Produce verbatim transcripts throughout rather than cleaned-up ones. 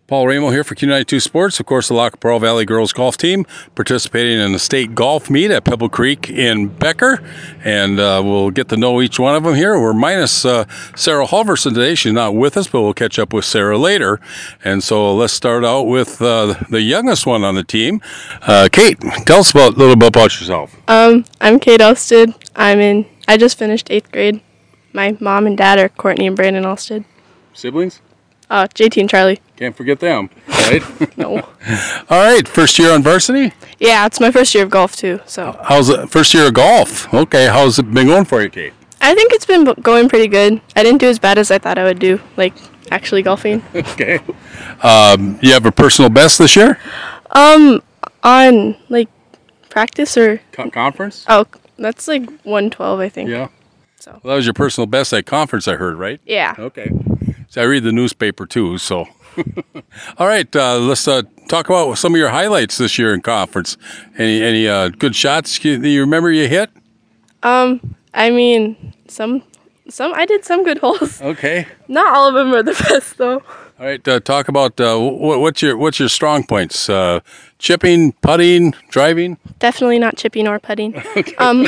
Paul Ramo here for Q ninety-two Sports. Of course, the Lac qui Parle Valley Girls Golf Team participating in the state golf meet at Pebble Creek in Becker. And uh, we'll get to know each one of them here. We're minus uh, Sarah Halverson today. She's not with us, but we'll catch up with Sarah later. And so let's start out with uh, the youngest one on the team. Uh, Kate, tell us about, a little bit about yourself. Um, I'm Kate Elsted. I'm in, I just finished eighth grade. My mom and dad are Courtney and Brandon Elsted. Siblings? Uh, J T and Charlie. Can't forget them, right? No. All right, first year on varsity? Yeah, it's my first year of golf too, so. How's it? First year of golf. Okay, how's it been going for you, Kate? I think it's been going pretty good. I didn't do as bad as I thought I would do, like actually golfing. Okay. Um, you have a personal best this year? Um, on like practice or? Co- conference? Oh, that's like one twelve, I think. Yeah. So. Well, that was your personal best at conference, I heard, right? Yeah. Okay. So I read the newspaper too, so. All right, uh, let's uh, talk about some of your highlights this year in conference. Any any uh, good shots you, you remember you hit? Um, I mean, some, some I did some good holes. Okay. Not all of them are the best though. All right, uh, talk about uh, what, what's your what's your strong points? Uh, chipping, putting, driving? Definitely not chipping or putting. Okay. Um,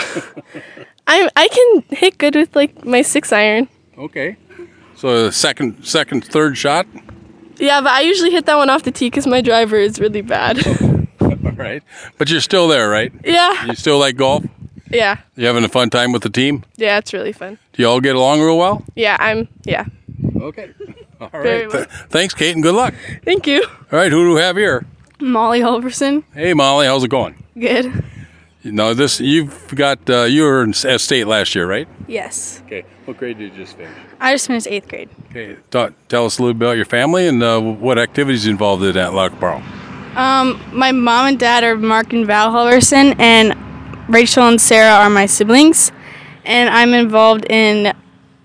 I I can hit good with like my six iron. Okay. So second, second, third shot? Yeah, but I usually hit that one off the tee because my driver is really bad. All right. But you're still there, right? Yeah. You still like golf? Yeah. You having a fun time with the team? Yeah, it's really fun. Do you all get along real well? Yeah, I'm, yeah. Okay. All Very right. well. Th- thanks, Kate, and good luck. Thank you. All right, who do we have here? Molly Halverson. Hey, Molly, how's it going? Good. No, this you've got uh, you were in, at state last year, right? Yes. Okay. What grade did you just finish? I just finished eighth grade. Okay. Talk, tell us a little bit about your family and uh, what activities you involved in at Lac qui Parle. Um, my mom and dad are Mark and Val Halverson, and Rachel and Sarah are my siblings. And I'm involved in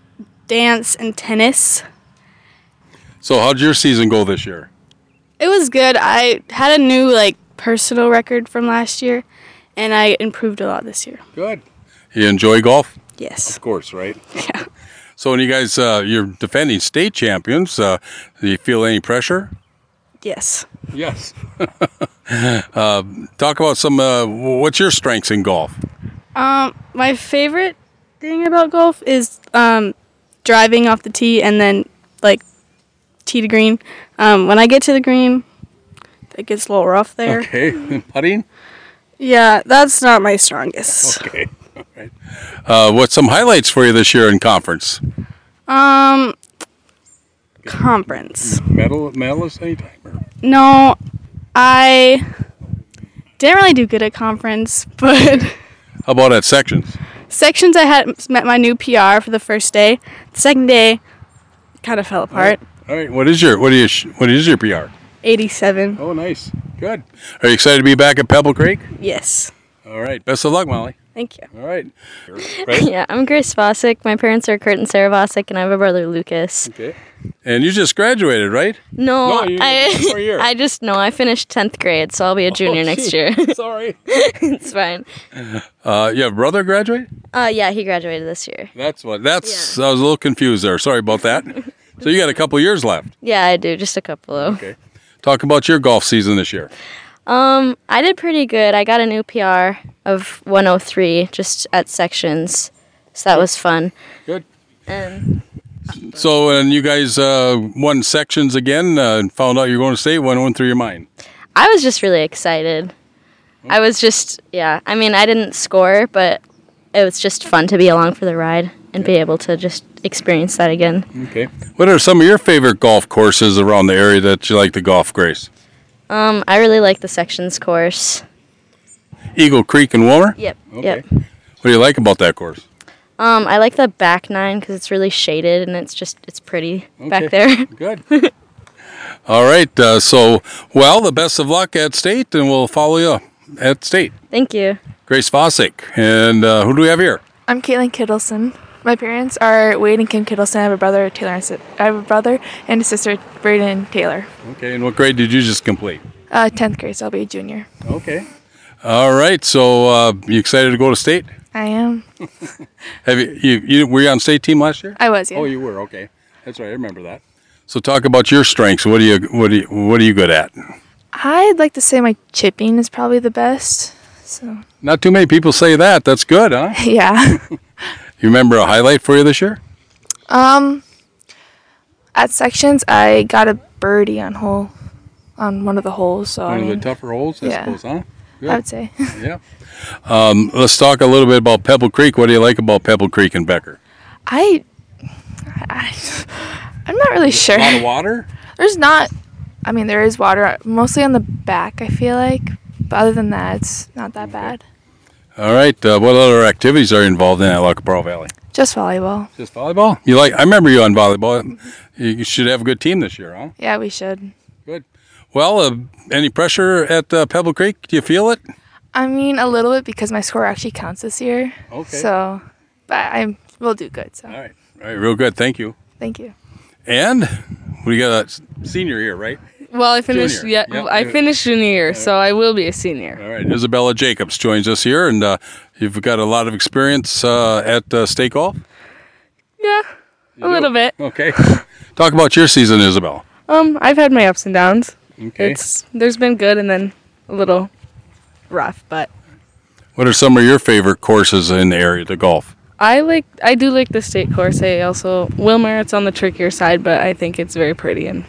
dance and tennis. So, how'd your season go this year? It was good. I had a new like personal record from last year, and I improved a lot this year. Good. You enjoy golf? Yes. Of course, right? Yeah. So when you guys, uh, you're defending state champions, uh, do you feel any pressure? Yes. Yes. uh, talk about some, uh, what's your strengths in golf? Um, my favorite thing about golf is um, driving off the tee and then like tee to green. Um, when I get to the green, it gets a little rough there. Okay. Putting? Yeah, that's not my strongest. Okay. All right. Uh, what's some highlights for you this year in conference? Um, conference. Medal, medalist anytime? Or? No, I didn't really do good at conference, but How about at sections? sections I had met my new P R for the first day. The second day, kind of fell apart. All right. What is your what is what is your P R? eighty-seven. Oh, nice. Good. Are you excited to be back at Pebble Creek? Yes. All right. Best of luck, Molly. Thank you. All right. Right? Yeah, I'm Grace Vosick. My parents are Kurt and Sarah Vosick, and I have a brother, Lucas. Okay. And you just graduated, right? No, No, you- I, one more year. I just, no, I finished tenth grade, so I'll be a junior Oh, next gee. year. Sorry. It's fine. Uh, you have a brother graduate? Uh, yeah, he graduated this year. That's what. That's. I was a little confused there. Sorry about that. So you got a couple years left. Yeah, I do, just a couple, though. Okay. Talk about your golf season this year. Um, I did pretty good. I got a new P R of one oh three just at sections, so that was fun. Good. And So, and you guys uh, won sections again uh, and found out you're going to state. What went through your mind? I was just really excited. I was just, yeah, I mean, I didn't score, but it was just fun to be along for the ride and be able to just experience that again. Okay. What are some of your favorite golf courses around the area that you like to golf, Grace? Um, I really like the sections course. Eagle Creek and Wilmer? Yep. Okay. Yep. What do you like about that course? Um, I like the back nine because it's really shaded and it's just it's pretty Okay. back there. Good. All right. Uh, so, well, the best of luck at state, and we'll follow you at state. Thank you. Grace Vosick. And uh, who do we have here? I'm Caitlin Kittleson. My parents are Wade and Kim Kittleson. I have a brother, Taylor. And si- I have a brother and a sister, Braden Taylor. Okay. And what grade did you just complete? Uh, tenth grade, so I'll be a junior. Okay. All right. So, uh, you excited to go to state? I am. Have you, you, you were you on state team last year? I was, yeah. Oh, you were. Okay. That's right. I remember that. So talk about your strengths. What do you what do you, what are you good at? I'd like to say my chipping is probably the best. So Not too many people say that. That's good, huh? yeah. You remember a highlight for you this year? um, at sections, I got a birdie on hole, on one of the holes. So One I of mean, the tougher holes, I yeah. suppose, huh? Good. I would say Yeah. Um, let's talk a little bit about Pebble Creek. What do you like about Pebble Creek and Becker? I, I, I'm not really sure. A lot of water? There's not. I mean, there is water mostly on the back. I feel like, but other than that, it's not that bad. All right. Uh, what other activities are you involved in at La Caparo Valley? Just volleyball. Just volleyball? You like? I remember you on volleyball. You should have a good team this year, huh? Yeah, we should. Good. Well, uh, any pressure at uh, Pebble Creek? Do you feel it? I mean, a little bit because my score actually counts this year. Okay. So, but I will do good. So, All right. All right. Real good. Thank you. thank you. And we got a s- senior here, right? Well, I finished. Junior. Yeah, Yep. I finished junior year, so I will be a senior. All right. Isabella Jacobs joins us here, and uh, you've got a lot of experience uh, at uh, State Golf. Yeah, a little bit. Okay. Talk about your season, Isabel. Um, I've had my ups and downs. Okay. It's there's been good and then a little rough, but What are some of your favorite courses in the area to golf? I like. I do like the state course. I also Wilmer. It's on the trickier side, but I think it's very pretty and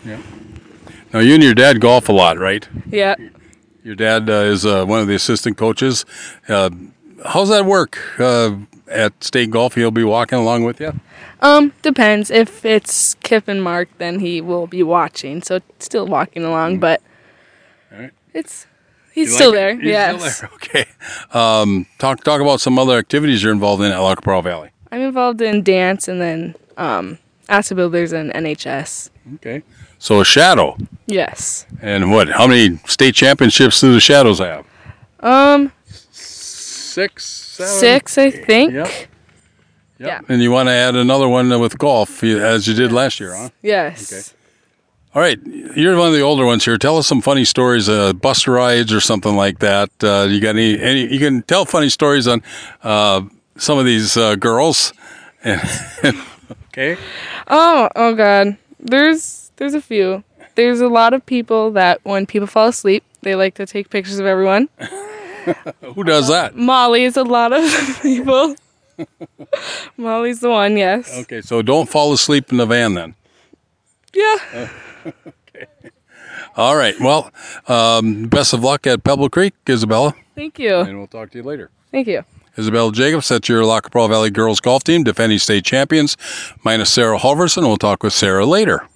Now, you and your dad golf a lot, right? yeah. Your dad uh, is uh, one of the assistant coaches. Uh, how's that work uh, at State Golf? He'll be walking along with you? Um, depends. If it's Kip and Mark, then he will be watching, so still walking along, but All right. it's he's You still like it? there. He's Yes. still there. Okay. Um, talk talk about some other activities you're involved in at La Caparo Valley. I'm involved in dance and then um, Asa Builders and N H S. Okay. So a shadow. Yes. And what? How many state championships do the Shadows have? Um, Six, seven? six, I think. Yep. Yeah. Yep. And you want to add another one with golf, you- as you did last year, huh? Yes. Okay. All right. You're one of the older ones here. Tell us some funny stories, uh, bus rides or something like that. Uh, you got any, any? You can tell funny stories on uh, some of these uh, girls. Okay. Oh, oh God. There's there's a few. There's a lot of people that when people fall asleep, they like to take pictures of everyone. Who does that? Molly is a lot of people. Molly's the one, yes. Okay. So don't fall asleep in the van then. Yeah. All right. Well, um, best of luck at Pebble Creek, Isabella, Thank you. and we'll talk to you later. Thank you. Isabella Jacobs, that's your La Caparo Valley girls golf team, defending state champions, minus Sarah Halverson. We'll talk with Sarah later.